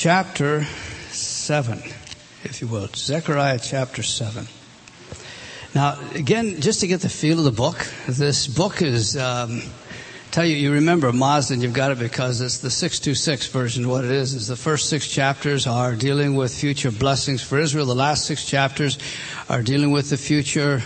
chapter 7, if you will. Zechariah chapter 7. Now, again, just to get the feel of the book, this book is, tell you remember Mazda, and you've got it because it's the 626 version. What it is the first 6 chapters are dealing with future blessings for Israel. The last 6 chapters are dealing with the future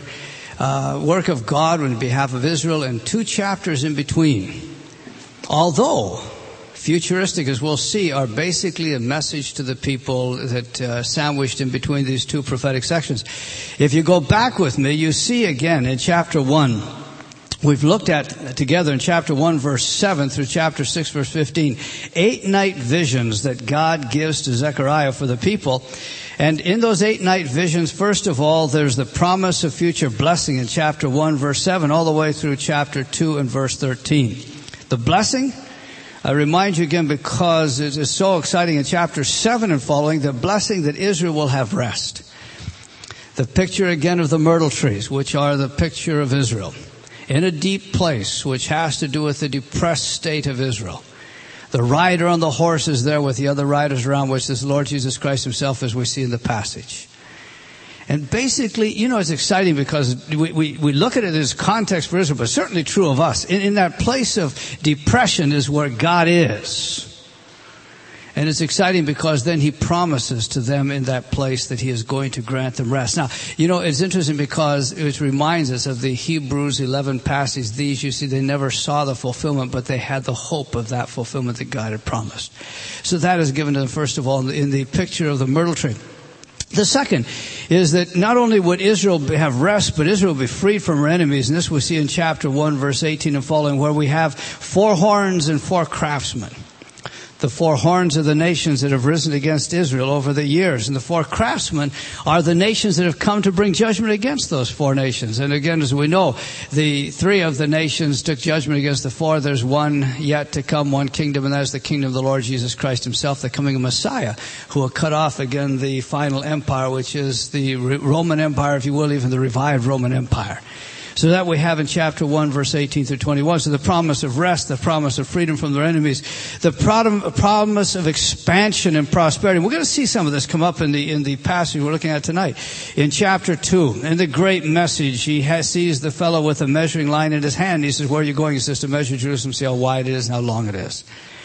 work of God on behalf of Israel, and 2 chapters in between. Although futuristic, as we'll see, are basically a message to the people that sandwiched in between these 2 prophetic sections. If you go back with me, you see again in chapter 1, we've looked at together in chapter 1 verse 7 through chapter 6 verse 15, 8 night visions that God gives to Zechariah for the people. And in those 8 night visions, first of all, there's the promise of future blessing in chapter 1 verse 7 all the way through chapter 2 and verse 13. The blessing, I remind you again because it is so exciting in chapter 7 and following, the blessing that Israel will have rest. The picture again of the myrtle trees, which are the picture of Israel, in a deep place, which has to do with the depressed state of Israel. The rider on the horse is there with the other riders around, which is the Lord Jesus Christ himself, as we see in the passage. And basically, it's exciting because we look at it as context for Israel, but certainly true of us. In that place of depression is where God is. And it's exciting because then he promises to them in that place that he is going to grant them rest. Now, it's interesting because it reminds us of the Hebrews 11 passage. These, you see, they never saw the fulfillment, but they had the hope of that fulfillment that God had promised. So that is given to them, first of all, in the picture of the myrtle tree. The second is that not only would Israel have rest, but Israel will be freed from her enemies. And this we see in chapter 1, verse 18 and following, where we have 4 horns and 4 craftsmen. The 4 horns are the nations that have risen against Israel over the years. And the 4 craftsmen are the nations that have come to bring judgment against those 4 nations. And again, as we know, the 3 of the nations took judgment against the 4. There's one yet to come, one kingdom, and that is the kingdom of the Lord Jesus Christ himself, the coming Messiah, who will cut off again the final empire, which is the Roman Empire, if you will, even the revived Roman Empire. So that we have in chapter 1, verse 18 through 21. So the promise of rest, the promise of freedom from their enemies, the promise of expansion and prosperity. We're going to see some of this come up in the passage we're looking at tonight. In chapter 2, in the great message, he sees the fellow with a measuring line in his hand. He says, "Where are you going?" He says, "To measure Jerusalem, see how wide it is and how long it is."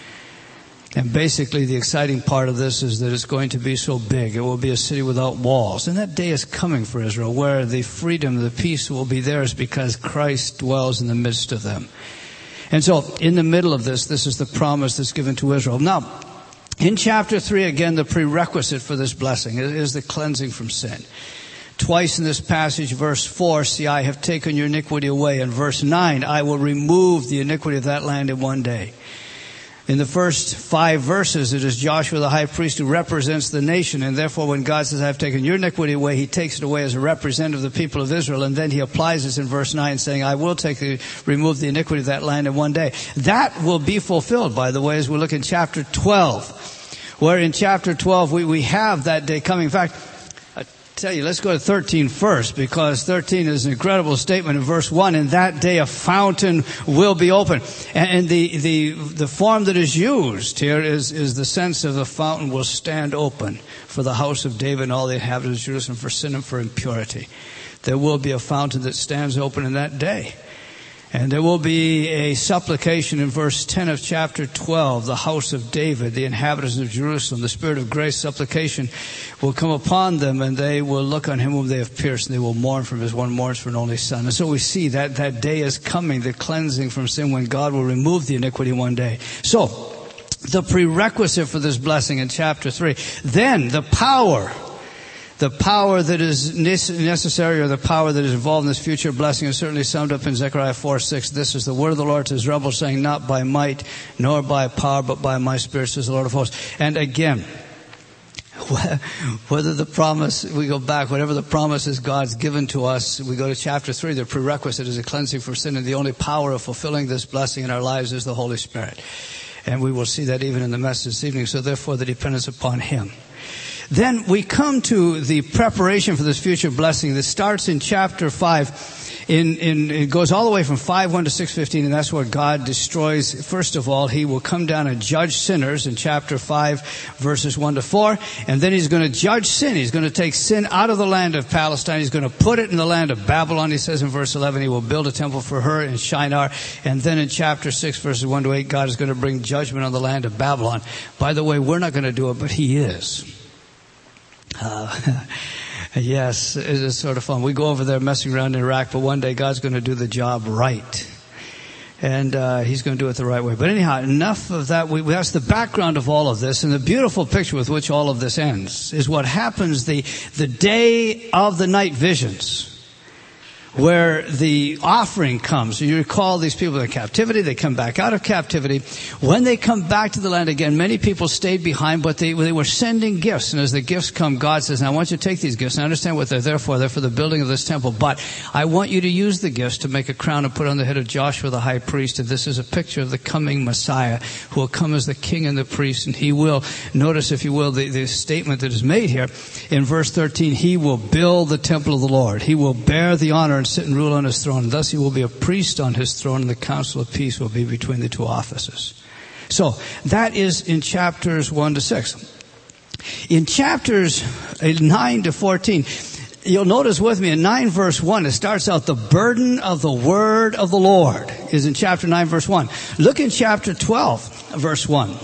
And basically the exciting part of this is that it's going to be so big. It will be a city without walls. And that day is coming for Israel where the freedom, the peace will be theirs because Christ dwells in the midst of them. And so in the middle of this is the promise that's given to Israel. Now, in chapter 3, again, the prerequisite for this blessing is the cleansing from sin. Twice in this passage, verse 4, "See, I have taken your iniquity away." And verse 9, "I will remove the iniquity of that land in one day." In the first 5 verses, it is Joshua the high priest who represents the nation, and therefore when God says, "I have taken your iniquity away," he takes it away as a representative of the people of Israel, and then he applies this in verse 9 saying, "I will remove the iniquity of that land in one day." That will be fulfilled, by the way, as we look in chapter 12, where in chapter 12 we have that day coming. In fact, tell you, let's go to 13 first, because 13 is an incredible statement in verse 1. "In that day a fountain will be open." And the form that is used here is the sense of the fountain will stand open for the house of David and all the inhabitants of Jerusalem for sin and for impurity. There will be a fountain that stands open in that day. And there will be a supplication in verse 10 of chapter 12, the house of David, the inhabitants of Jerusalem. The Spirit of grace supplication will come upon them, and they will look on him whom they have pierced, and they will mourn for him as one mourns for an only son. And so we see that day is coming, the cleansing from sin, when God will remove the iniquity one day. So, the prerequisite for this blessing in chapter 3. Then, the power that is necessary, or the power that is involved in this future blessing, is certainly summed up in Zechariah 4:6. "This is the word of the Lord to his rebels, saying, not by might nor by power, but by my Spirit, says the Lord of hosts." And again, whether the promise, we go back, whatever the promise is God's given to us, we go to chapter 3, the prerequisite is a cleansing from sin, and the only power of fulfilling this blessing in our lives is the Holy Spirit. And we will see that even in the message this evening. So therefore the dependence upon him. Then we come to the preparation for this future blessing that starts in chapter 5. it goes all the way from 5:1 to 6:15, and that's where God destroys. First of all, he will come down and judge sinners in chapter 5, verses 1 to 4, and then he's going to judge sin. He's going to take sin out of the land of Palestine. He's going to put it in the land of Babylon. He says in verse 11, he will build a temple for her in Shinar. And then in chapter 6, verses 1 to 8, God is going to bring judgment on the land of Babylon. By the way, we're not going to do it, but he is. Yes, it is sort of fun. We go over there messing around in Iraq, but one day God's going to do the job right. And he's going to do it the right way. But anyhow, enough of that. That's the background of all of this. And the beautiful picture with which all of this ends is what happens the day of the night visions, where the offering comes. You recall these people in captivity. They come back out of captivity. When they come back to the land again, many people stayed behind, but they were sending gifts. And as the gifts come, God says, now I want you to take these gifts. And I understand what they're there for. They're for the building of this temple. But I want you to use the gifts to make a crown and put on the head of Joshua the high priest. And this is a picture of the coming Messiah who will come as the king and the priest. And he will, notice if you will, the statement that is made here in verse 13, he will build the temple of the Lord. He will bear the honor and sit and rule on his throne. Thus he will be a priest on his throne, and the council of peace will be between the two offices. So that is in chapters 1 to 6. In chapters 9 to 14, you'll notice with me in 9 verse 1, it starts out, the burden of the word of the Lord is in chapter 9 verse 1. Look in chapter 12 verse 1.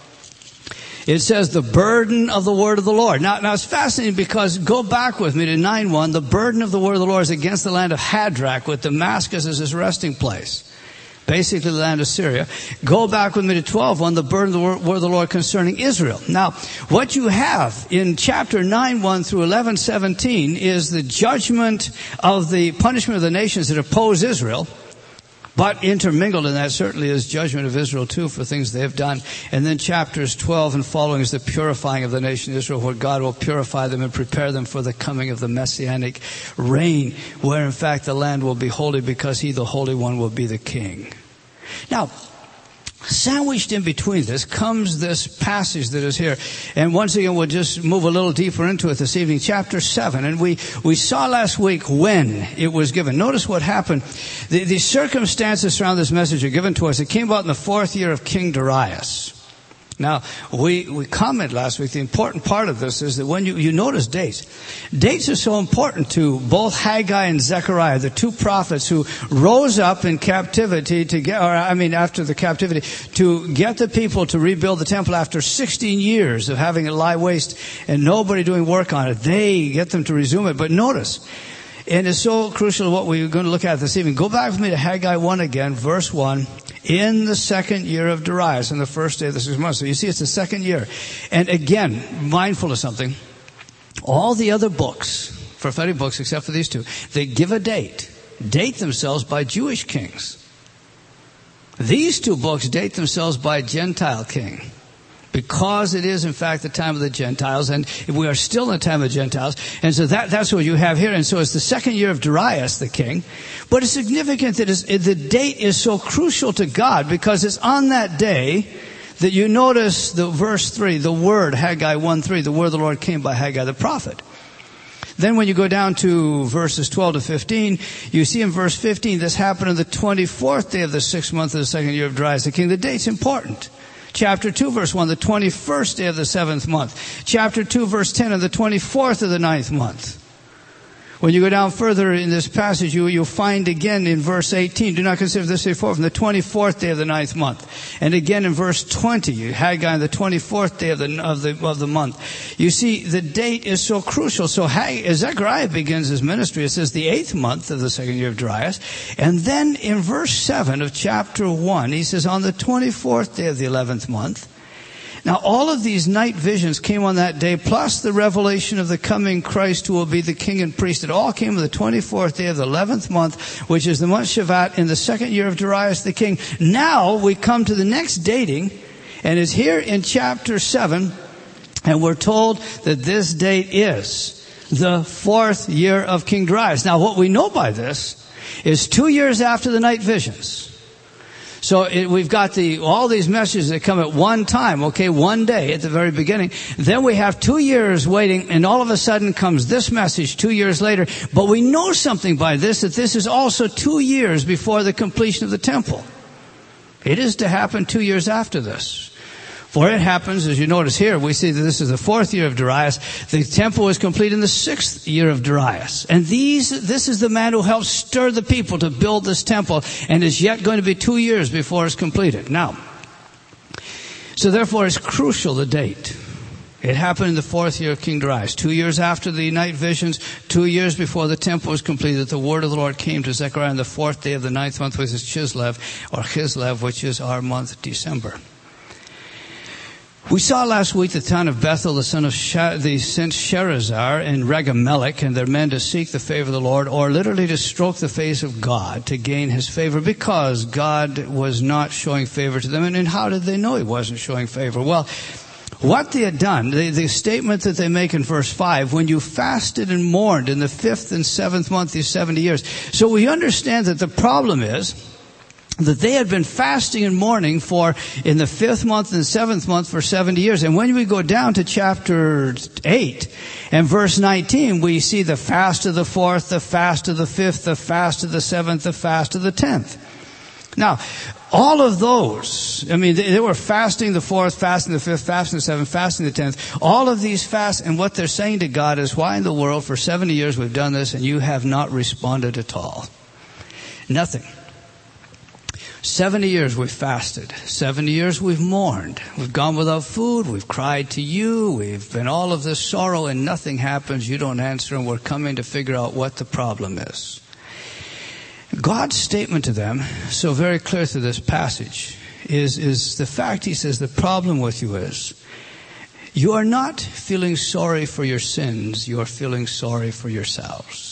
It says the burden of the word of the Lord. Now it's fascinating because go back with me to 9:1. The burden of the word of the Lord is against the land of Hadrach, with Damascus as his resting place. Basically the land of Syria. Go back with me to 12:1. The burden of the word of the Lord concerning Israel. Now, what you have in chapter 9:1 through 11:17 is the judgment of the punishment of the nations that oppose Israel. But intermingled in that certainly is judgment of Israel too for things they have done. And then chapters 12 and following is the purifying of the nation of Israel, where God will purify them and prepare them for the coming of the messianic reign, where in fact the land will be holy because he, the Holy One, will be the king. Now, sandwiched in between this comes this passage that is here. And once again, we'll just move a little deeper into it this evening. Chapter 7. And we saw last week when it was given. Notice what happened. The circumstances around this message are given to us. It came about in the 4th year of King Darius. Now, we commented last week, the important part of this is that when you notice dates. Dates are so important to both Haggai and Zechariah, the two prophets who rose up in captivity after the captivity, to get the people to rebuild the temple after 16 years of having it lie waste and nobody doing work on it. They get them to resume it. But notice, and it's so crucial to what we're going to look at this evening. Go back with me to Haggai 1 again, verse 1. In the 2nd year of Darius, on the first day of the 6th month. So you see, it's the 2nd year. And again, mindful of something. All the other books, prophetic books, except for these two, they give a date themselves by Jewish kings. These two books date themselves by a Gentile king. Because it is, in fact, the time of the Gentiles, and we are still in the time of the Gentiles. And so that's what you have here. And so it's the 2nd year of Darius, the king. But it's significant that the date is so crucial to God, because it's on that day that you notice the verse 3, the word, Haggai 1:3, the word of the Lord came by Haggai the prophet. Then when you go down to verses 12 to 15, you see in verse 15, this happened on the 24th day of the 6th month of the 2nd year of Darius, the king. The date's important. Chapter 2, verse 1, the 21st day of the 7th month. Chapter 2, verse 10, on the 24th of the 9th month. When you go down further in this passage, you'll find again in verse 18, do not consider this day forth, from the 24th day of the 9th month. And again in verse 20, Haggai on the 24th day of the month. You see, the date is so crucial. So as Zechariah begins his ministry, it says the 8th month of the 2nd year of Darius. And then in verse 7 of chapter 1, he says on the 24th day of the 11th month. Now, all of these night visions came on that day, plus the revelation of the coming Christ who will be the king and priest. It all came on the 24th day of the 11th month, which is the month Shevat, in the 2nd year of Darius the king. Now, we come to the next dating, and it's here in chapter 7, and we're told that this date is the 4th year of King Darius. Now, what we know by this is 2 years after the night visions. So we've got all these messages that come at one time, okay, one day at the very beginning. Then we have 2 years waiting, and all of a sudden comes this message 2 years later. But we know something by this, that this is also 2 years before the completion of the temple. It is to happen 2 years after this. For it happens, as you notice here, we see that this is the 4th year of Darius. The temple was complete in the 6th year of Darius. And this is the man who helped stir the people to build this temple, and is yet going to be 2 years before it's completed. Now, so therefore it's crucial, the date. It happened in the 4th year of King Darius. 2 years after the night visions, 2 years before the temple was completed, the word of the Lord came to Zechariah on the 4th day of the 9th month, which is Chislev, which is our month, December. We saw last week the town of Bethel, the son of the sent Sherazar and Regamelech and their men to seek the favor of the Lord, or literally to stroke the face of God to gain his favor, because God was not showing favor to them. And how did they know he wasn't showing favor? Well, what they had done, the statement that they make in verse 5, when you fasted and mourned in the 5th and 7th month, these 70 years. So we understand that the problem is that they had been fasting and mourning in the 5th month and 7th month for 70 years. And when we go down to chapter 8 and verse 19, we see the fast of the 4th, the fast of the 5th, the fast of the 7th, the fast of the 10th. Now, all of those, I mean, they were fasting the 4th, fasting the 5th, fasting the 7th, fasting the 10th. All of these fasts, and what they're saying to God is, why in the world for 70 years we've done this and you have not responded at all? Nothing. 70 years we've fasted. 70 years we've mourned. We've gone without food. We've cried to you. We've been all of this sorrow, and nothing happens. You don't answer, and we're coming to figure out what the problem is. God's statement to them, so very clear through this passage, is the fact, he says, the problem with you is, you are not feeling sorry for your sins. You are feeling sorry for yourselves.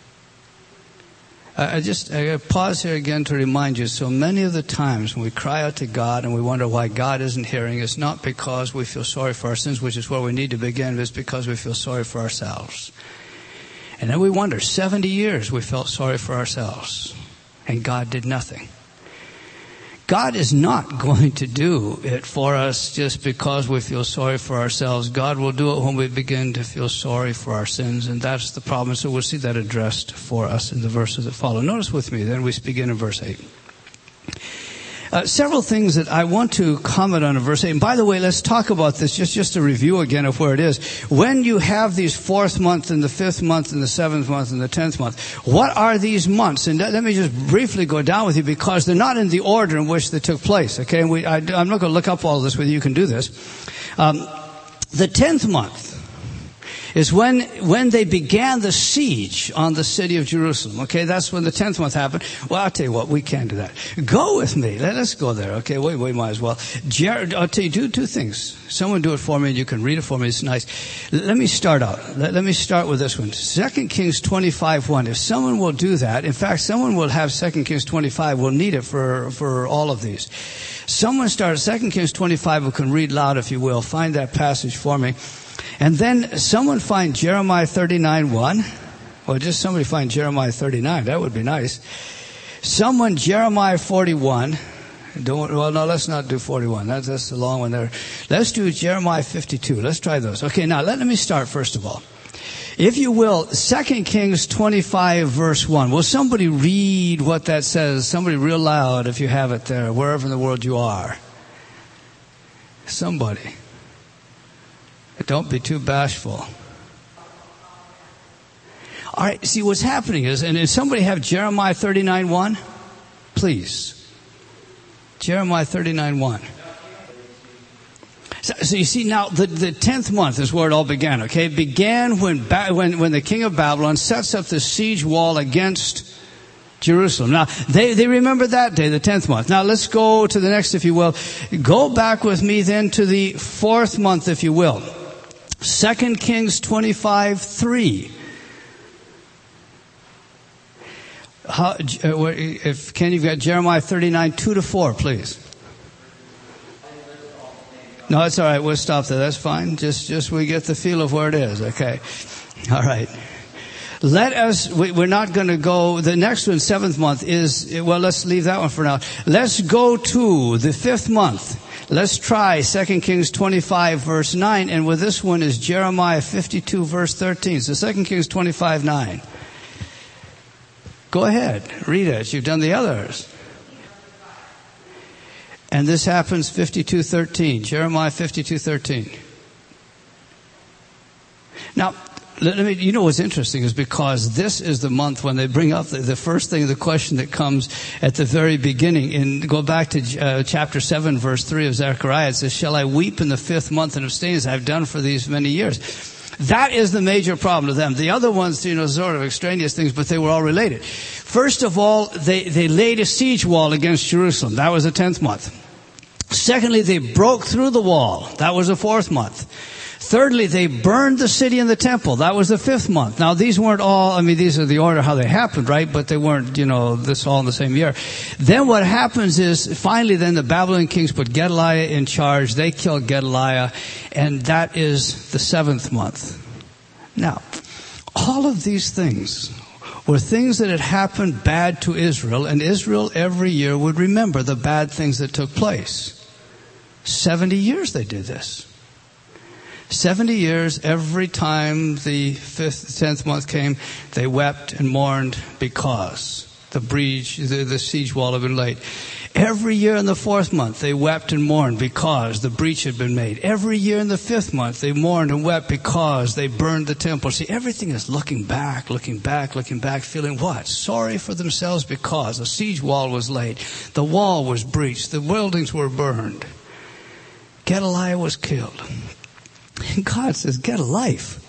I pause here again to remind you, so many of the times when we cry out to God and we wonder why God isn't hearing, it's not because we feel sorry for our sins, which is where we need to begin, it's because we feel sorry for ourselves. And then we wonder, 70 years we felt sorry for ourselves, and God did nothing. God is not going to do it for us just because we feel sorry for ourselves. God will do it when we begin to feel sorry for our sins, and that's the problem. So we'll see that addressed for us in the verses that follow. Notice with me, then we begin in verse 8. Several things that I want to comment on in verse 8. And by the way, let's talk about this, just a review again of where it is. When you have these 4th month and the 5th month and the 7th month and the 10th month, what are these months? And let me just briefly go down with you, because they're not in the order in which they took place. Okay, and I'm not going to look up all this with you. You can do this. The 10th month is when they began the siege on the city of Jerusalem. Okay, that's when the 10th month happened. Well, I'll tell you what, we can do that. Go with me. Let's go there. Okay, we might as well. I'll tell you, do two things. Someone do it for me, and you can read it for me. It's nice. Let me start out. Let me start with this one. 2 Kings 25:1. If someone will do that, in fact, someone will have 2 Kings 25. We'll need it for all of these. Someone start 2 Kings 25 who can read loud, if you will. Find that passage for me. And then someone find Jeremiah 39:1. Well, just somebody find Jeremiah 39. That would be nice. Someone Jeremiah 41. No, let's not do 41. That's the long one there. Let's do Jeremiah 52. Let's try those. Okay, now let me start first of all. If you will, 2 Kings 25 verse 1. Will somebody read what that says? Somebody real loud if you have it there, wherever in the world you are. Somebody. Don't be too bashful. All right, see what's happening is, and if somebody have Jeremiah 39:1, please. Jeremiah 39:1. So you see now, the 10th month is where it all began, okay? It began when the king of Babylon sets up the siege wall against Jerusalem. Now, they remember that day, the 10th month. Now, let's go to the next, if you will. Go back with me then to the 4th month, if you will. 2 Kings 25:3. If Ken, you've got Jeremiah 39:2-4, please. No, it's all right. We'll stop there. That's fine. Just we get the feel of where it is. Okay. All right. we're not going to go, the next one, 7th month is, well, let's leave that one for now. Let's go to the 5th month. Let's try 2 Kings 25 verse 9, and with this one is Jeremiah 52 verse 13. So 2 Kings 25, 9. Go ahead, read it. You've done the others. And this happens 52:13. Jeremiah 52:13. Now, you know what's interesting is because this is the month when they bring up the first thing, the question that comes at the very beginning. And go back to chapter 7, verse 3 of Zechariah. It says, "Shall I weep in the 5th month and abstain as I've done for these many years?" That is the major problem to them. The other ones, sort of extraneous things, but they were all related. First of all, they laid a siege wall against Jerusalem. That was the 10th month. Secondly, they broke through the wall. That was the 4th month. Thirdly, they burned the city and the temple. That was the 5th month. Now, these weren't all, these are the order how they happened, right? But they weren't, this all in the same year. Then what happens is, finally then the Babylonian kings put Gedaliah in charge. They killed Gedaliah, and that is the 7th month. Now, all of these things were things that had happened bad to Israel, and Israel every year would remember the bad things that took place. 70 years they did this. 70 years, every time the 10th month came, they wept and mourned because the siege wall had been laid. Every year in the 4th month, they wept and mourned because the breach had been made. Every year in the 5th month, they mourned and wept because they burned the temple. See, everything is looking back, feeling what? Sorry for themselves because the siege wall was laid. The wall was breached. The buildings were burned. Gedaliah was killed. And God says, get a life.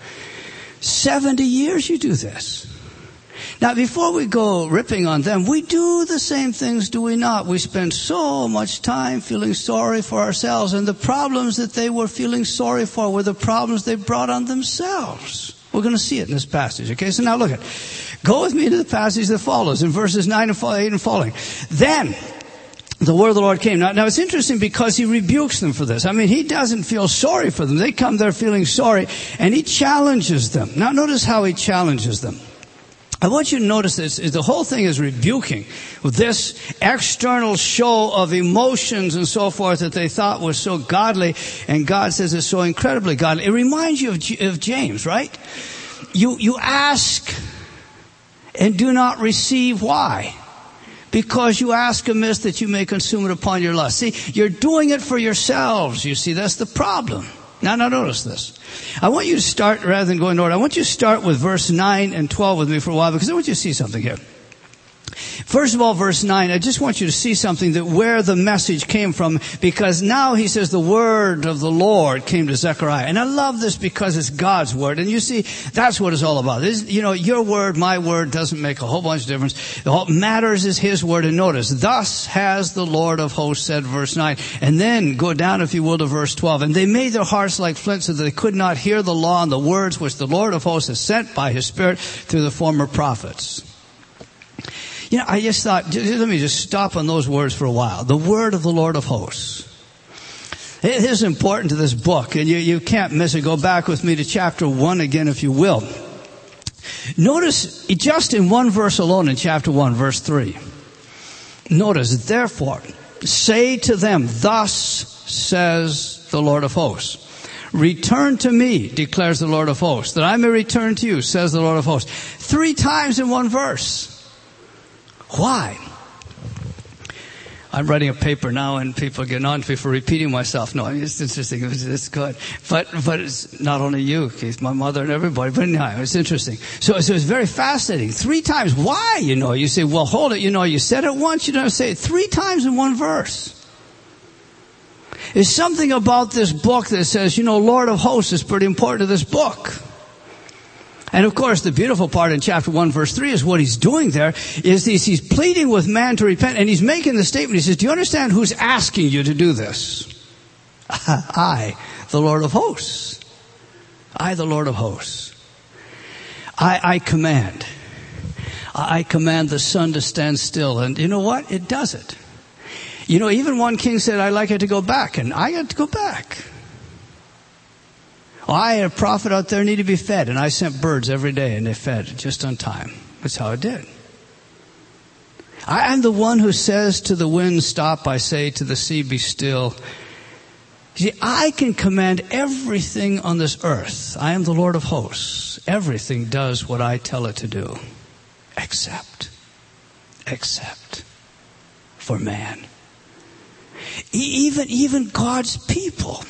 70 years you do this. Now, before we go ripping on them, we do the same things, do we not? We spend so much time feeling sorry for ourselves, and the problems that they were feeling sorry for were the problems they brought on themselves. We're going to see it in this passage. Okay, so now look at it. Go with me to the passage that follows in verses 9 and 8 and following. Then the word of the Lord came. Now it's interesting because he rebukes them for this. He doesn't feel sorry for them. They come there feeling sorry, and he challenges them. Now notice how he challenges them. I want you to notice this. The whole thing is rebuking this external show of emotions and so forth that they thought was so godly, and God says it's so incredibly godly. It reminds you of James, right? You ask and do not receive. Why? Because you ask amiss that you may consume it upon your lust. See, you're doing it for yourselves. You see, that's the problem. Now notice this. I want you to start, rather than going in order, I want you to start with verse 9 and 12 with me for a while, because I want you to see something here. First of all, verse 9, I just want you to see something that where the message came from, because now he says the word of the Lord came to Zechariah. And I love this because it's God's word. And you see, that's what it's all about. Your word, my word doesn't make a whole bunch of difference. What matters is his word. And notice, thus has the Lord of hosts said, verse 9. And then go down, if you will, to verse 12. And they made their hearts like flint so that they could not hear the law and the words which the Lord of hosts has sent by his Spirit through the former prophets. I just thought, let me just stop on those words for a while. The word of the Lord of hosts. It is important to this book, and you can't miss it. Go back with me to chapter 1 again, if you will. Notice, just in one verse alone in chapter 1, verse 3. Notice, therefore, say to them, thus says the Lord of hosts. Return to me, declares the Lord of hosts, that I may return to you, says the Lord of hosts. 3 times in one verse. Why? I'm writing a paper now, and people are getting on to me for repeating myself. No, it's interesting. It's good. But it's not only you, Keith, my mother and everybody, but no, it's interesting. So it's very fascinating. 3 times. Why? You say, well, hold it. You said it once, you don't say it 3 times in one verse. There's something about this book that says, Lord of hosts is pretty important to this book. And of course, the beautiful part in chapter 1, verse 3 is what he's doing there is he's pleading with man to repent, and he's making the statement. He says, do you understand who's asking you to do this? I, the Lord of hosts. I, the Lord of hosts. I command. I command the sun to stand still. And you know what? It does it. Even one king said, I'd like it to go back, and I got to go back. Oh, I had a prophet out there needed to be fed, and I sent birds every day, and they fed just on time. That's how it did. I am the one who says to the wind, stop. I say to the sea, be still. You see, I can command everything on this earth. I am the Lord of hosts. Everything does what I tell it to do. Except for man. Even God's people.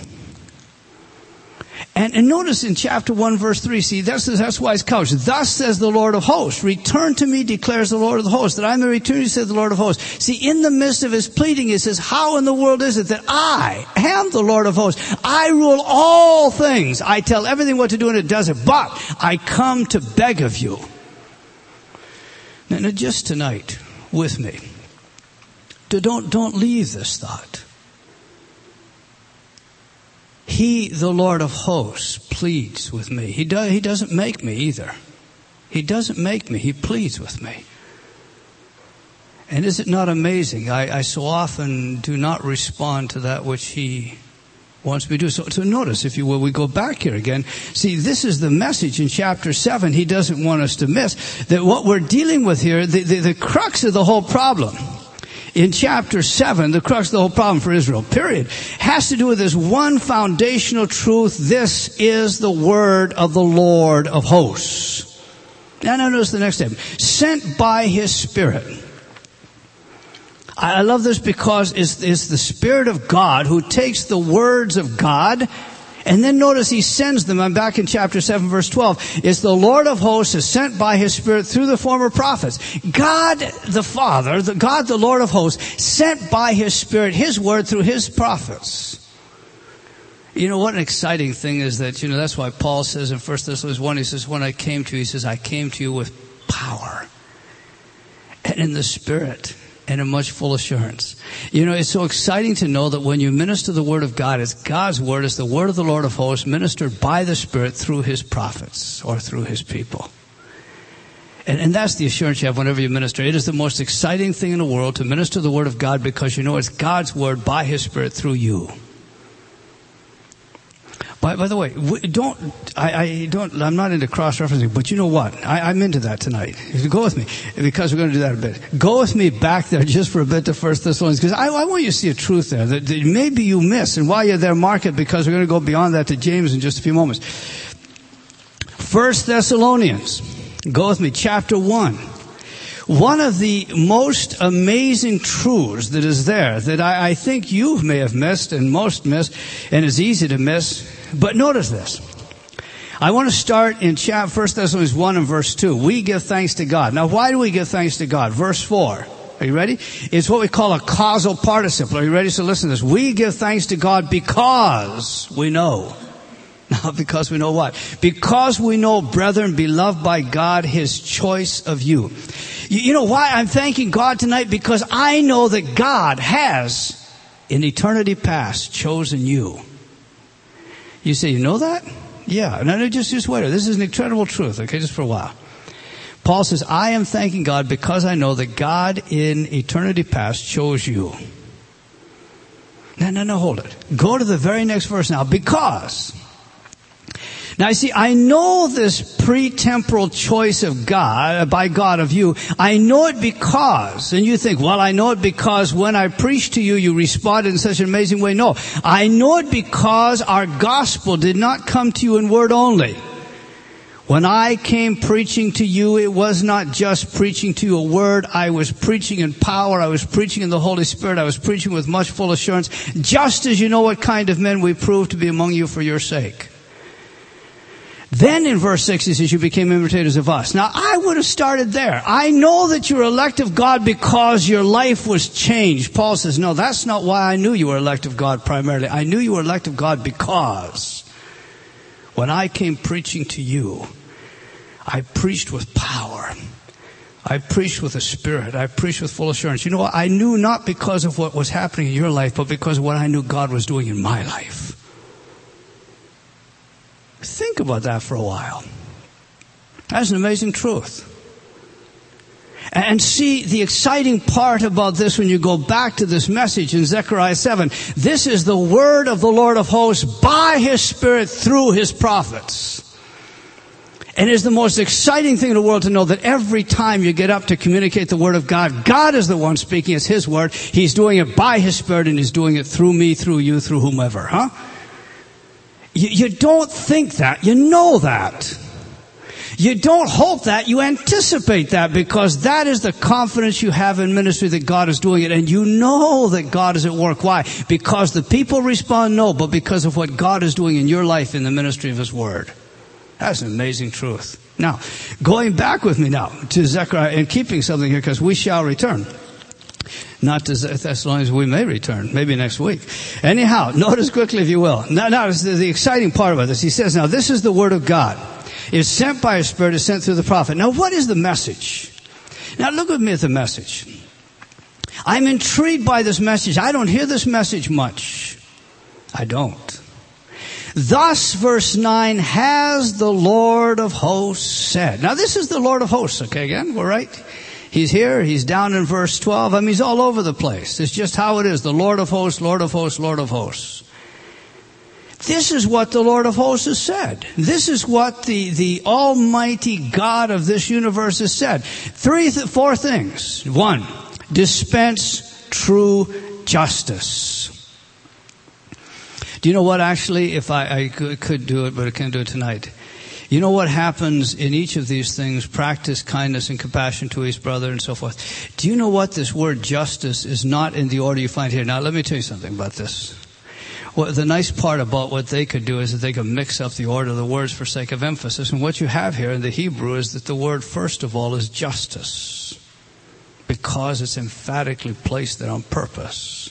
And notice in chapter 1 verse 3, see, that's why it's couched. Thus says the Lord of hosts, return to me, declares the Lord of the hosts, that I may return to you, says the Lord of hosts. See, in the midst of his pleading, it says, how in the world is it that I am the Lord of hosts? I rule all things. I tell everything what to do and it does it. But I come to beg of you. Now just tonight, with me, don't leave this thought. He, the Lord of hosts, pleads with me. He doesn't make me either. He doesn't make me. He pleads with me. And is it not amazing? I so often do not respond to that which he wants me to do. So notice, if you will, we go back here again. See, this is the message in chapter 7 he doesn't want us to miss. That what we're dealing with here, the crux of the whole problem, in chapter 7, the crux of the whole problem for Israel, period, has to do with this one foundational truth. This is the word of the Lord of hosts. Now notice the next step. Sent by his Spirit. I love this because it's the Spirit of God who takes the words of God, and then notice he sends them. I'm back in chapter 7 verse 12. It's the Lord of hosts is sent by his Spirit through the former prophets. God the Father, God the Lord of hosts, sent by his Spirit his word through his prophets. You know what an exciting thing is that, that's why Paul says in 1 Thessalonians 1, he says, when I came to you, he says, I came to you with power and in the Spirit and in much full assurance. It's so exciting to know that when you minister the word of God, it's God's word, it's the word of the Lord of hosts ministered by the Spirit through his prophets or through his people. And that's the assurance you have whenever you minister. It is the most exciting thing in the world to minister the word of God because it's God's word by his Spirit through you. By the way, I'm not into cross-referencing, but you know what? I'm into that tonight. Go with me, because we're going to do that a bit. Go with me back there just for a bit to 1 Thessalonians, because I want you to see a truth there that maybe you miss, and while you're there, mark it, because we're going to go beyond that to James in just a few moments. 1 Thessalonians, go with me, chapter 1. One of the most amazing truths that is there that I think you may have missed and most missed, and it's easy to miss. But notice this. I want to start in 1 Thessalonians 1 and verse 2. We give thanks to God. Now, why do we give thanks to God? Verse 4. Are you ready? It's what we call a causal participle. Are you ready? So listen to this. We give thanks to God because we know. Now, because we know what? Because we know, brethren, beloved by God, his choice of you. You know why I'm thanking God tonight? Because I know that God has, in eternity past, chosen you. You say, you know that? Yeah. No, just wait. This is an incredible truth, okay, just for a while. Paul says, I am thanking God because I know that God in eternity past chose you. No, hold it. Go to the very next verse now. Because. Now, you see, I know this pre-temporal choice of God, by God of you. I know it because, and you think, well, I know it because when I preached to you, you responded in such an amazing way. No, I know it because our gospel did not come to you in word only. When I came preaching to you, it was not just preaching to you a word. I was preaching in power. I was preaching in the Holy Spirit. I was preaching with much full assurance, just as you know what kind of men we proved to be among you for your sake. Then in verse 6 he says, you became imitators of us. Now I would have started there. I know that you're elect of God because your life was changed. Paul says, no, that's not why I knew you were elect of God primarily. I knew you were elect of God because when I came preaching to you, I preached with power. I preached with the Spirit. I preached with full assurance. You know what? I knew not because of what was happening in your life, but because of what I knew God was doing in my life. Think about that for a while. That's an amazing truth. And see the exciting part about this when you go back to this message in Zechariah 7. This is the word of the Lord of hosts by His Spirit through His prophets. And it is the most exciting thing in the world to know that every time you get up to communicate the word of God, God is the one speaking. It's His word. He's doing it by His Spirit, and He's doing it through me, through you, through whomever, huh? You don't think that. You know that. You don't hope that, you anticipate that, because that is the confidence you have in ministry that God is doing it, and you know that God is at work. Why? Because the people respond? No, but because of what God is doing in your life in the ministry of His Word. That's an amazing truth. Now, going back with me now to Zechariah and keeping something here, because we shall return. Not to as long as we may return, maybe next week. Anyhow, notice quickly if you will. Now this is the exciting part about this. He says, now this is the Word of God. Is sent by His Spirit, is sent through the prophet. Now what is the message? Now look with me at the message. I'm intrigued by this message. I don't hear this message much. I don't. Thus, verse 9, has the Lord of hosts said. Now this is the Lord of hosts, okay, again, we're right. He's here, He's down in verse 12. I mean, He's all over the place. It's just how it is. The Lord of hosts, Lord of hosts, Lord of hosts. This is what the Lord of hosts has said. This is what the Almighty God of this universe has said. Four things. 1, dispense true justice. Do you know what, actually, if I could do it, but I can't do it tonight. You know what happens in each of these things? Practice kindness and compassion to each brother and so forth. Do you know what? This word justice is not in the order you find here. Now let me tell you something about this. Well, the nice part about what they could do is that they could mix up the order of the words for sake of emphasis. And what you have here in the Hebrew is that the word, first of all, is justice, because it's emphatically placed there on purpose.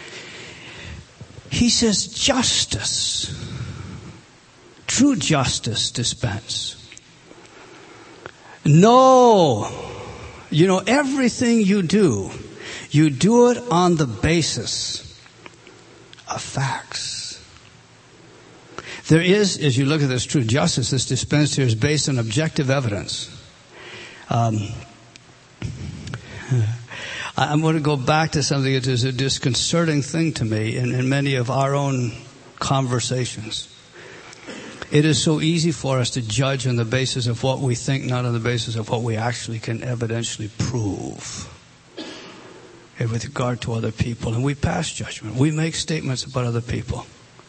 He says justice. True justice dispense. No. You know, everything you do it on the basis of facts. There is, as you look at this true justice, this dispensed here is based on objective evidence. I'm going to go back to something that is a disconcerting thing to me in many of our own conversations. It is so easy for us to judge on the basis of what we think, not on the basis of what we actually can evidentially prove. And with regard to other people, and we pass judgment. We make statements about other people.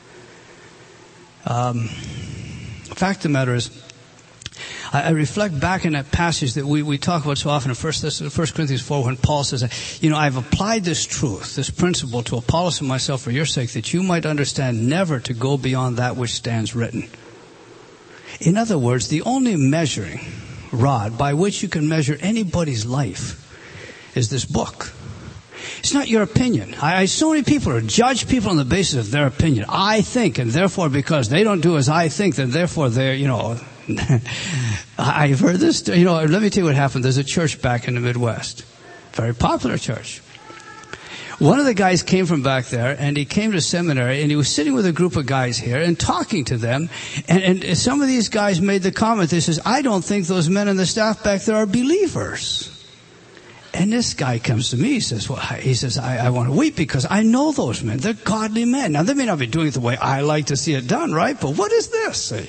Fact of the matter is, I reflect back in that passage that we talk about so often in 1 Corinthians 4, when Paul says, I've applied this truth, this principle to Apollos and myself for your sake, that you might understand never to go beyond that which stands written. In other words, the only measuring rod by which you can measure anybody's life is this book. It's not your opinion. So many people are judge people on the basis of their opinion. I think, and therefore because they don't do as I think, then therefore they're, I've heard this, let me tell you what happened. There's a church back in the Midwest. Very popular church. One of the guys came from back there, and he came to seminary, and he was sitting with a group of guys here and talking to them. And some of these guys made the comment, they says, I don't think those men in the staff back there are believers. And this guy comes to me, he says, I want to weep because I know those men. They're godly men. Now, they may not be doing it the way I like to see it done, right? But what is this? See?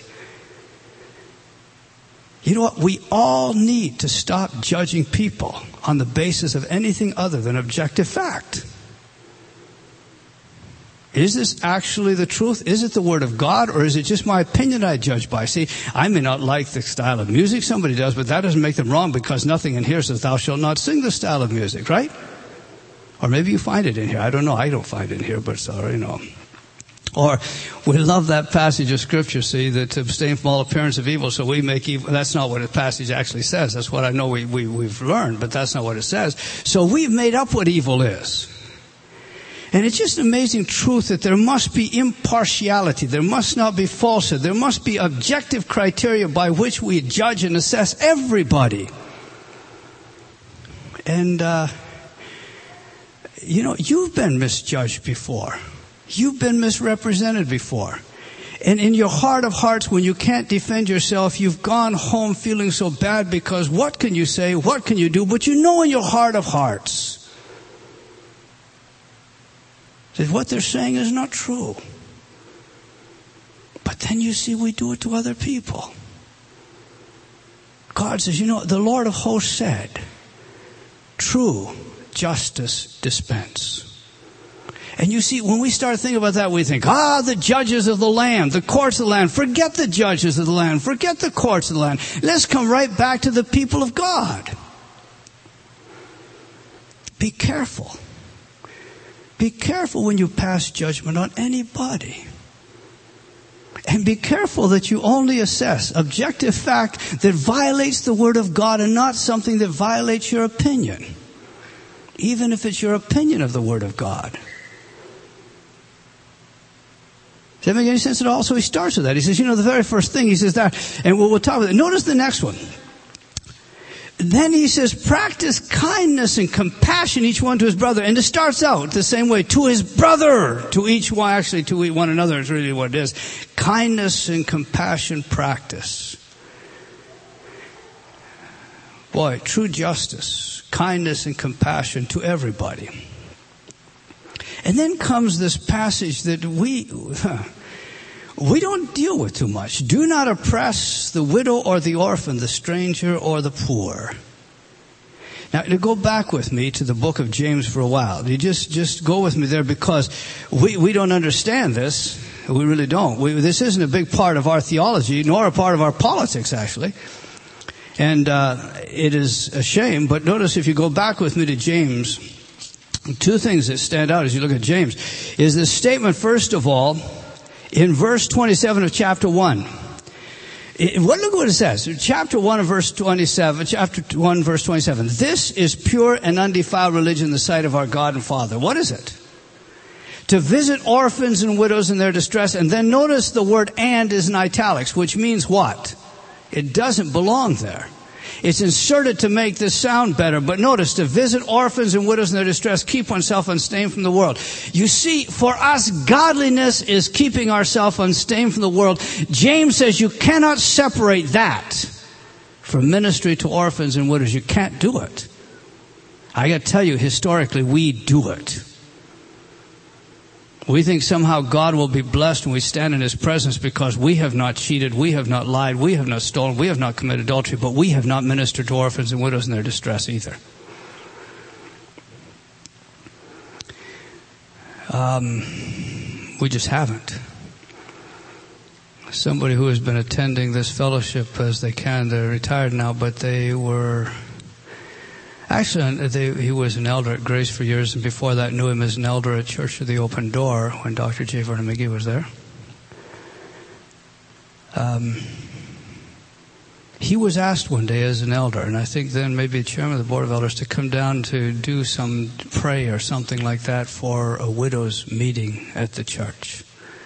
You know what? We all need to stop judging people on the basis of anything other than objective fact. Is this actually the truth? Is it the Word of God, or is it just my opinion I judge by? See, I may not like the style of music somebody does, but that doesn't make them wrong, because nothing in here says thou shalt not sing this style of music, right? Or maybe you find it in here. I don't know. I don't find it in here, but it's all right, Or we love that passage of Scripture, see, that to abstain from all appearance of evil, so we make evil. That's not what the passage actually says. That's what I know we've learned, but that's not what it says. So we've made up what evil is. And it's just an amazing truth that there must be impartiality. There must not be falsehood. There must be objective criteria by which we judge and assess everybody. And, you've been misjudged before. You've been misrepresented before. And in your heart of hearts, when you can't defend yourself, you've gone home feeling so bad because what can you say? What can you do? But you know in your heart of hearts that what they're saying is not true. But then you see we do it to other people. God says, the Lord of hosts said, true justice dispense. And you see, when we start thinking about that, we think, the judges of the land, the courts of the land. Forget the judges of the land. Forget the courts of the land. Let's come right back to the people of God. Be careful. Be careful when you pass judgment on anybody. And be careful that you only assess objective fact that violates the Word of God and not something that violates your opinion. Even if it's your opinion of the Word of God. Does that make any sense at all? So he starts with that. He says, the very first thing, he says that, and we'll talk about it. Notice the next one. Then he says, practice kindness and compassion each one to his brother. And it starts out the same way, to his brother, to each one, actually to one another is really what it is. Kindness and compassion practice. Boy, true justice, kindness and compassion to everybody. And then comes this passage that we don't deal with too much. Do not oppress the widow or the orphan, the stranger or the poor. Now, to go back with me to the book of James for a while. You just go with me there because we don't understand this. We really don't. This isn't a big part of our theology, nor a part of our politics, actually. And it is a shame. But notice if you go back with me to James, two things that stand out as you look at James is this statement, first of all, in verse 27 of chapter 1. Look what it says. Chapter 1 of verse 27, chapter 1 verse 27. This is pure and undefiled religion in the sight of our God and Father. What is it? To visit orphans and widows in their distress. And then notice the word "and" is in italics, which means what? It doesn't belong there. It's inserted to make this sound better. But notice, to visit orphans and widows in their distress, keep oneself unstained from the world. You see, for us, godliness is keeping ourselves unstained from the world. James says you cannot separate that from ministry to orphans and widows. You can't do it. I got to tell you, historically, we do it. We think somehow God will be blessed when we stand in His presence because we have not cheated, we have not lied, we have not stolen, we have not committed adultery, but we have not ministered to orphans and widows in their distress either. We just haven't. Somebody who has been attending this fellowship as they can, they're retired now, but they were... Actually, he was an elder at Grace for years, and before that knew him as an elder at Church of the Open Door when Dr. J. Vernon McGee was there. He was asked one day as an elder, and I think then maybe the chairman of the Board of Elders, to come down to do pray or something like that for a widow's meeting at the church.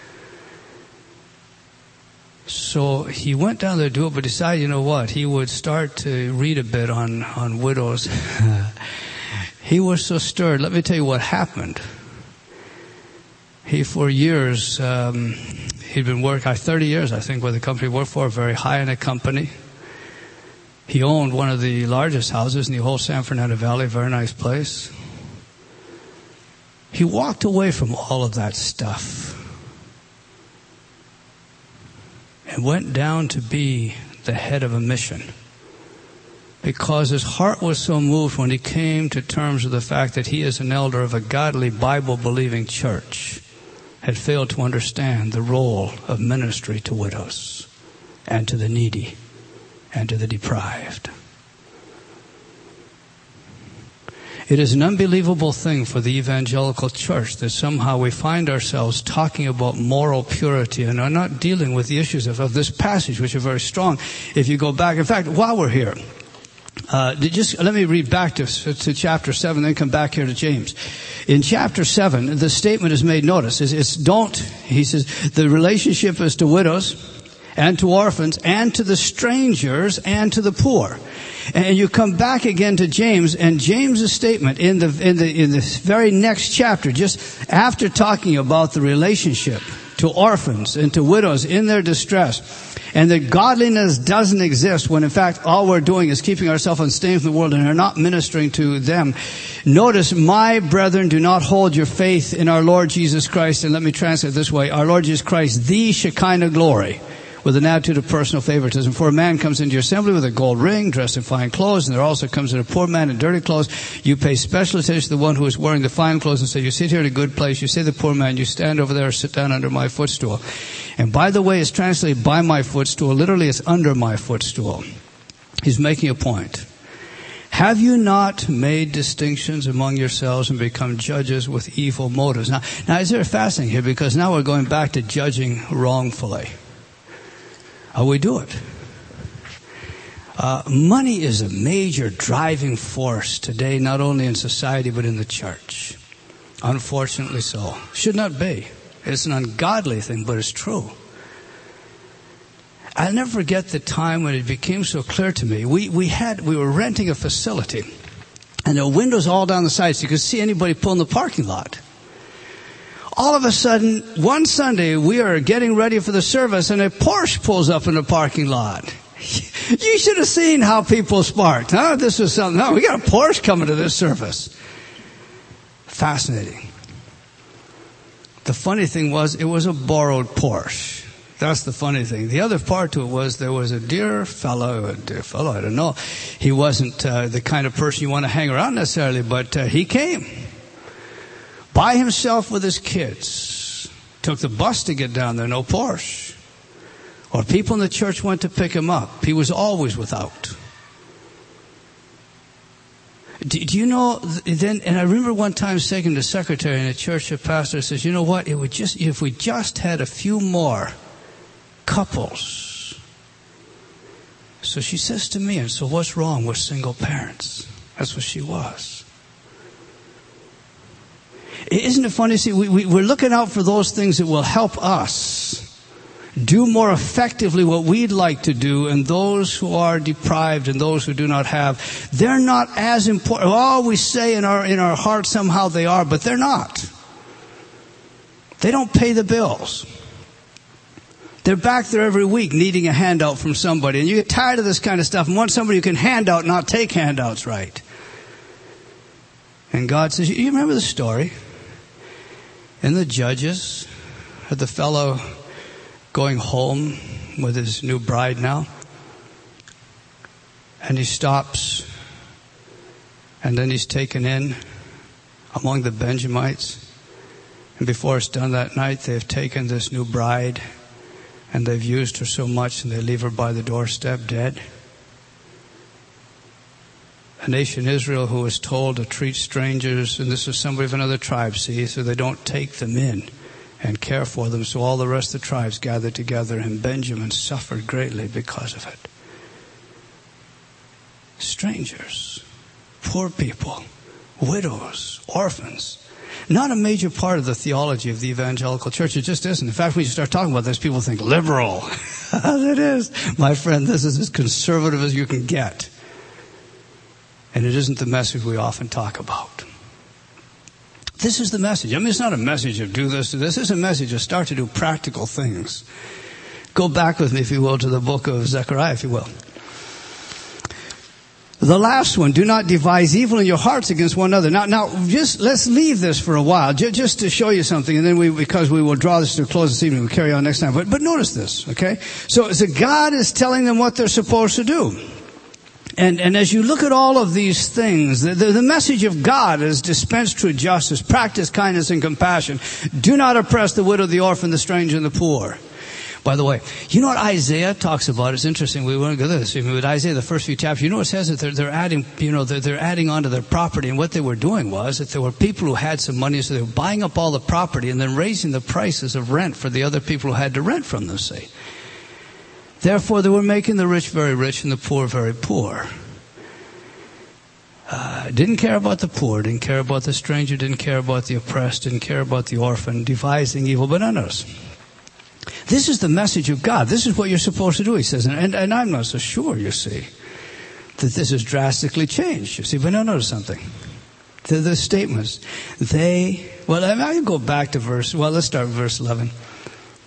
So he went down there to do it, but decided, he would start to read a bit on widows. He was so stirred. Let me tell you what happened. He, for years, he'd been working, 30 years, I think, with the company he worked for, very high in a company. He owned one of the largest houses in the whole San Fernando Valley, very nice place. He walked away from all of that stuff and went down to be the head of a mission because his heart was so moved when he came to terms with the fact that he, as an elder of a godly, Bible-believing church, had failed to understand the role of ministry to widows and to the needy and to the deprived. It is an unbelievable thing for the evangelical church that somehow we find ourselves talking about moral purity and are not dealing with the issues of this passage, which are very strong. If you go back, in fact, while we're here, let me read back to chapter 7, then come back here to James. In chapter 7, the statement is made, notice, he says, the relationship is to widows and to orphans and to the strangers and to the poor. And you come back again to James, and James's statement in the very next chapter, just after talking about the relationship to orphans and to widows in their distress, and that godliness doesn't exist when in fact all we're doing is keeping ourselves unstained from the world and are not ministering to them. Notice, my brethren, do not hold your faith in our Lord Jesus Christ, and let me translate it this way, our Lord Jesus Christ, the Shekinah glory, with an attitude of personal favoritism. For a man comes into your assembly with a gold ring, dressed in fine clothes, and there also comes in a poor man in dirty clothes. You pay special attention to the one who is wearing the fine clothes and say, you sit here in a good place. You say to the poor man, you stand over there or sit down under my footstool. And by the way, it's translated by my footstool. Literally, it's under my footstool. He's making a point. Have you not made distinctions among yourselves and become judges with evil motives? Now, is there a fascinating here? Because now we're going back to judging wrongfully. We do it. Money is a major driving force today, not only in society but in the church. Unfortunately so. Should not be. It's an ungodly thing, but it's true. I'll never forget the time when it became so clear to me. We were renting a facility, and there were windows all down the sides, so you could see anybody pulling the parking lot. All of a sudden, one Sunday, we are getting ready for the service, and a Porsche pulls up in the parking lot. You should have seen how people sparked. Huh? This was something. No, we got a Porsche coming to this service. Fascinating. The funny thing was, it was a borrowed Porsche. That's the funny thing. The other part to it was there was a dear fellow, I don't know. He wasn't the kind of person you want to hang around necessarily, but he came. By himself with his kids. Took the bus to get down there, no Porsche. Or people in the church went to pick him up. He was always without. Do you know, then, and I remember one time saying to the secretary in a church, a pastor says, you know what, if we just had a few more couples. So she says to me, and so what's wrong with single parents? That's what she was. Isn't it funny? See, we're looking out for those things that will help us do more effectively what we'd like to do, and those who are deprived and those who do not have, they're not as important. Oh, we say in our heart somehow they are, but they're not. They don't pay the bills. They're back there every week needing a handout from somebody, and you get tired of this kind of stuff and want somebody who can hand out, not take handouts right. And God says, you remember the story? In the Judges, of the fellow going home with his new bride now. And he stops, and then he's taken in among the Benjamites. And before it's done that night, they've taken this new bride, and they've used her so much, and they leave her by the doorstep dead. A nation, Israel, who was told to treat strangers, and this is somebody of another tribe, see, so they don't take them in and care for them. So all the rest of the tribes gathered together, and Benjamin suffered greatly because of it. Strangers, poor people, widows, orphans. Not a major part of the theology of the evangelical church. It just isn't. In fact, when you start talking about this, people think liberal. It is. My friend, this is as conservative as you can get. And it isn't the message we often talk about. This is the message. I mean, it's not a message of do this, do this. It's a message of start to do practical things. Go back with me, if you will, to the book of Zechariah, if you will. The last one, do not devise evil in your hearts against one another. Now, just let's leave this for a while, just to show you something, and then because we will draw this to a close this evening, we'll carry on next time. But notice this, okay? So God is telling them what they're supposed to do. And as you look at all of these things, the message of God is dispense true justice, practice kindness and compassion. Do not oppress the widow, the orphan, the stranger, and the poor. By the way, you know what Isaiah talks about? It's interesting. We want to go to this. With Isaiah, the first few chapters, you know it says that they're adding, they're adding onto their property. And what they were doing was that there were people who had some money, so they were buying up all the property and then raising the prices of rent for the other people who had to rent from them, see. Therefore, they were making the rich very rich and the poor very poor. Didn't care about the poor, didn't care about the stranger, didn't care about the oppressed, didn't care about the orphan, devising evil but others. This is the message of God. This is what you're supposed to do, he says. And I'm not so sure, you see, that this has drastically changed, you see. But now notice something. The statements. I'll go back to let's start with verse 11.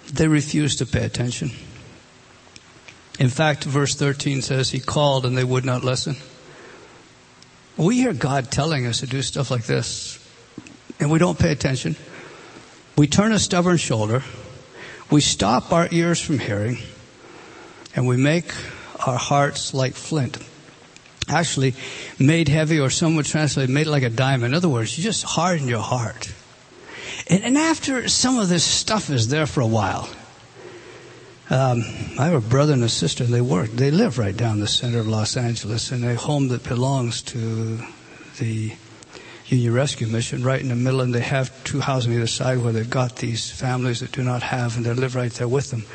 they refused to pay attention. In fact, verse 13 says, he called and they would not listen. We hear God telling us to do stuff like this, and we don't pay attention. We turn a stubborn shoulder. We stop our ears from hearing, and we make our hearts like flint. Actually, made heavy, or some would translate, made like a diamond. In other words, you just harden your heart. And after some of this stuff is there for a while, I have a brother and a sister. They live right down the center of Los Angeles in a home that belongs to the Union Rescue Mission, right in the middle, and they have two houses on either side where they've got these families that do not have, and they live right there with them.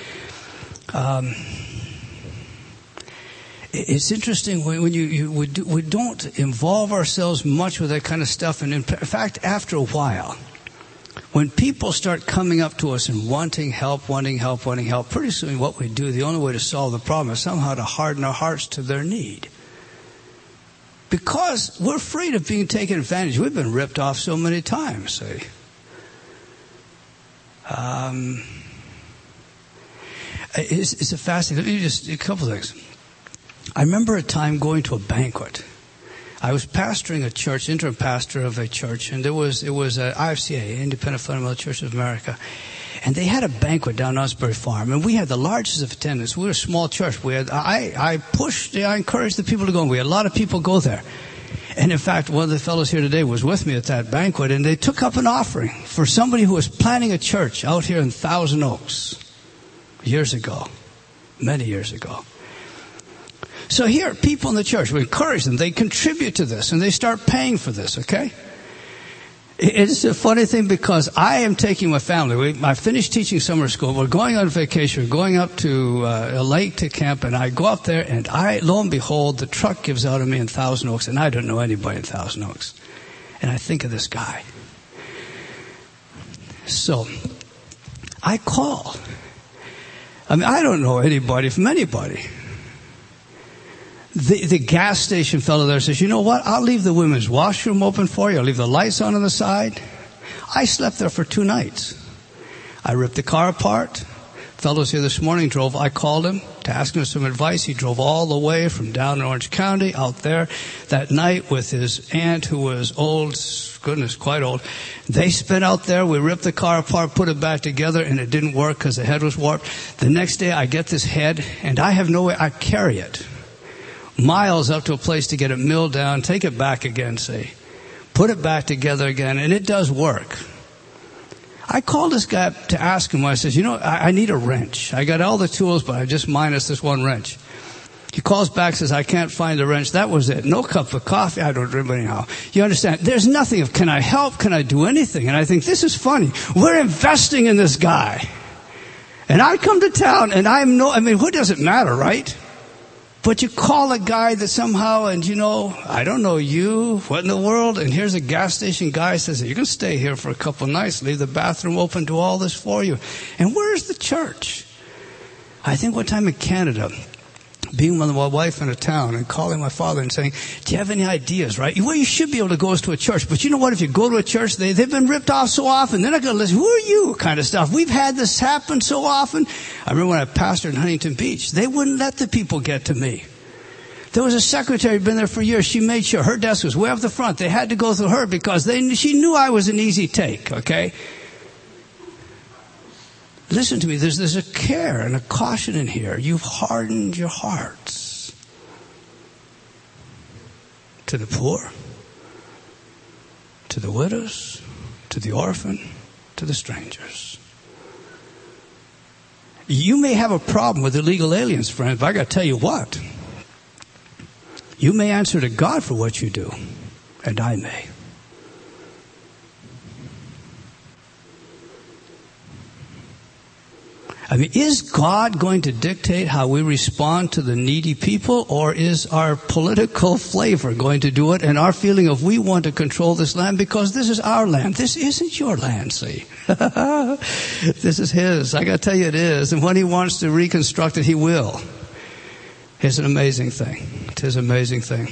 It's interesting when we don't involve ourselves much with that kind of stuff, and in fact, after a while, when people start coming up to us and wanting help, pretty soon what we do, the only way to solve the problem is somehow to harden our hearts to their need. Because we're afraid of being taken advantage. We've been ripped off so many times, see. It's a fascinating, just a couple of things. I remember a time going to a banquet. I was pastoring a church, interim pastor of a church, and it was IFCA, Independent Fundamental Church of America, and they had a banquet down Osbury Farm, and we had the largest of attendance. We were a small church. I encouraged the people to go, and we had a lot of people go there. And in fact, one of the fellows here today was with me at that banquet, and they took up an offering for somebody who was planning a church out here in Thousand Oaks years ago, many years ago. So here, people in the church, we encourage them. They contribute to this, and they start paying for this, okay? It's a funny thing because I am taking my family. I finished teaching summer school. We're going on vacation. We're going up to a lake to camp, and I go up there, and lo and behold, the truck gives out of me in Thousand Oaks, and I don't know anybody in Thousand Oaks. And I think of this guy. So I call. I don't know anybody from anybody. The gas station fellow there says, you know what? I'll leave the women's washroom open for you. I'll leave the lights on the side. I slept there for 2 nights. I ripped the car apart. Fellows here this morning I called him to ask him some advice. He drove all the way from down in Orange County out there that night with his aunt who was old, goodness, quite old. They spent out there. We ripped the car apart, put it back together, and it didn't work because the head was warped. The next day I get this head, and I have no way. I carry it miles up to a place to get it milled down, take it back again, put it back together again, and it does work. I called this guy up to ask him. I says, I need a wrench. I got all the tools, but I just minus this one wrench. He calls back, says, I can't find the wrench. That was it. No cup of coffee. I don't drink anyhow. You understand? There's nothing of, can I help? Can I do anything? And I think, this is funny. We're investing in this guy. And I come to town, and who does it matter, right? But you call a guy that somehow, and I don't know you, what in the world? And here's a gas station guy says, you can stay here for a couple of nights, leave the bathroom open, do all this for you. And where's the church? I think one time in Canada, being with my wife in a town and calling my father and saying, do you have any ideas, right? Well, you should be able to go to a church. But you know what? If you go to a church, they've been ripped off so often. They're not going to listen. Who are you? Kind of stuff. We've had this happen so often. I remember when I pastored in Huntington Beach, they wouldn't let the people get to me. There was a secretary who'd been there for years. She made sure her desk was way up the front. They had to go through her because she knew I was an easy take, okay? Listen to me, there's a care and a caution in here. You've hardened your hearts to the poor, to the widows, to the orphan, to the strangers. You may have a problem with illegal aliens, friends, but I got to tell you what. You may answer to God for what you do, and I may. Is God going to dictate how we respond to the needy people, or is our political flavor going to do it, and our feeling of we want to control this land because this is our land? This isn't your land, see? This is His. I got to tell you it is. And when He wants to reconstruct it, He will. It's an amazing thing. It is an amazing thing.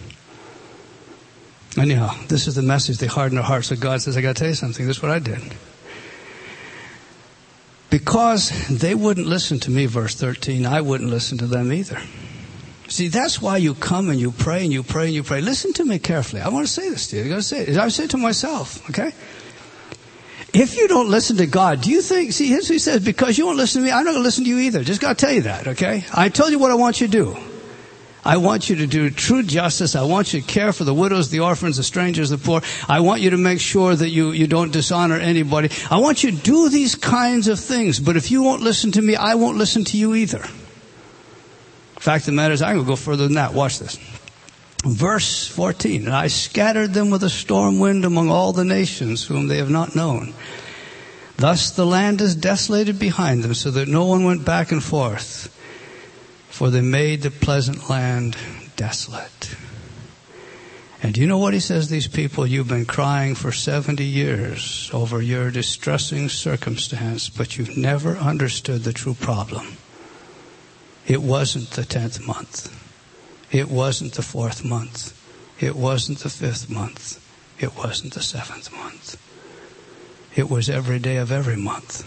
Anyhow, this is the message. They harden their hearts. So God says, I got to tell you something. This is what I did. Because they wouldn't listen to me, verse 13, I wouldn't listen to them either. See, that's why you come and you pray and you pray and you pray. Listen to me carefully. I want to say this to you. I got to say it. I say it to myself, okay? If you don't listen to God, do you think, see, here's what he says, because you won't listen to me, I'm not going to listen to you either. Just got to tell you that, okay? I told you what I want you to do. I want you to do true justice. I want you to care for the widows, the orphans, the strangers, the poor. I want you to make sure that you don't dishonor anybody. I want you to do these kinds of things. But if you won't listen to me, I won't listen to you either. Fact of the matter is, I'm going to go further than that. Watch this. Verse 14, and I scattered them with a storm wind among all the nations whom they have not known. Thus the land is desolated behind them, so that no one went back and forth. For they made the pleasant land desolate. And do you know what he says to these people? You've been crying for 70 years over your distressing circumstance, but you've never understood the true problem. It wasn't the 10th month. It wasn't the 4th month. It wasn't the 5th month. It wasn't the 7th month. It was every day of every month.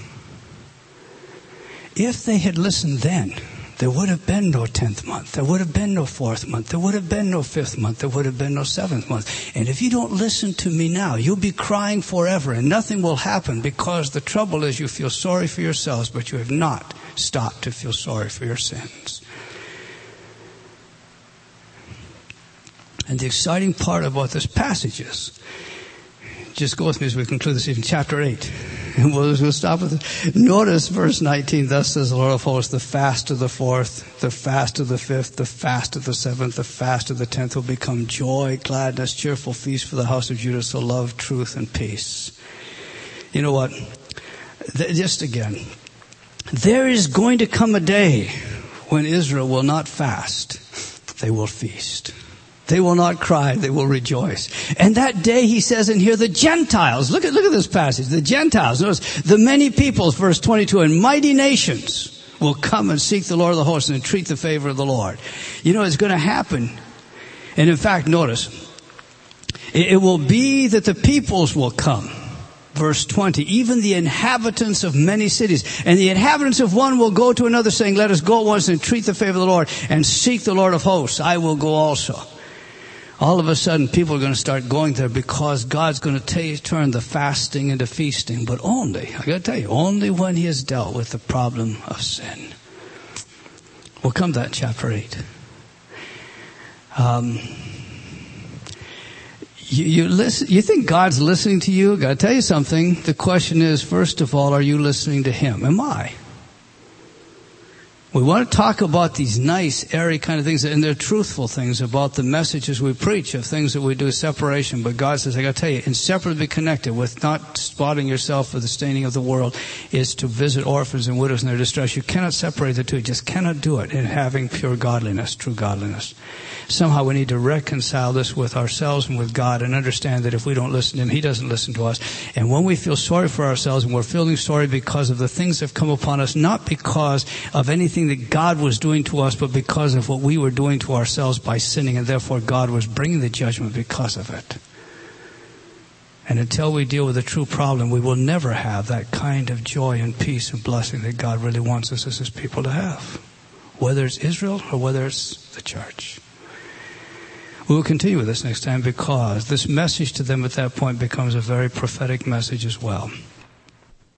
If they had listened then, there would have been no 10th month. There would have been no 4th month. There would have been no 5th month. There would have been no 7th month. And if you don't listen to me now, you'll be crying forever and nothing will happen, because the trouble is you feel sorry for yourselves, but you have not stopped to feel sorry for your sins. And the exciting part about this passage is, just go with me as we conclude this evening, chapter 8. And we'll stop with it. Notice verse 19, thus says the Lord of hosts, the fast of the 4th, the fast of the 5th, the fast of the 7th, the fast of the 10th will become joy, gladness, cheerful feast for the house of Judah, so love, truth, and peace. You know what? Just again, there is going to come a day when Israel will not fast, they will feast. They will not cry, they will rejoice. And that day, he says in here, the Gentiles, look at this passage, the Gentiles, notice, the many peoples, verse 22, and mighty nations will come and seek the Lord of the hosts and entreat the favor of the Lord. You know, it's going to happen. And in fact, notice, it will be that the peoples will come. Verse 20, even the inhabitants of many cities. And the inhabitants of one will go to another, saying, let us go at once and entreat the favor of the Lord and seek the Lord of hosts. I will go also. All of a sudden, people are going to start going there, because God's going to turn the fasting into feasting. But only, I got to tell you, only when he has dealt with the problem of sin. We'll come to that in chapter 8. You think God's listening to you? I've got to tell you something. The question is, first of all, are you listening to him? Am I? We want to talk about these nice, airy kind of things, and they're truthful things about the messages we preach of things that we do, separation. But God says, I got to tell you, inseparably connected with not spotting yourself for the staining of the world is to visit orphans and widows in their distress. You cannot separate the two. You just cannot do it in having pure godliness, true godliness. Somehow we need to reconcile this with ourselves and with God and understand that if we don't listen to him, he doesn't listen to us. And when we feel sorry for ourselves, and we're feeling sorry because of the things that have come upon us, not because of anything that God was doing to us, but because of what we were doing to ourselves by sinning, and therefore God was bringing the judgment because of it. And until we deal with the true problem, we will never have that kind of joy and peace and blessing that God really wants us as his people to have, whether it's Israel or whether it's the church. We will continue with this next time, because this message to them at that point becomes a very prophetic message as well.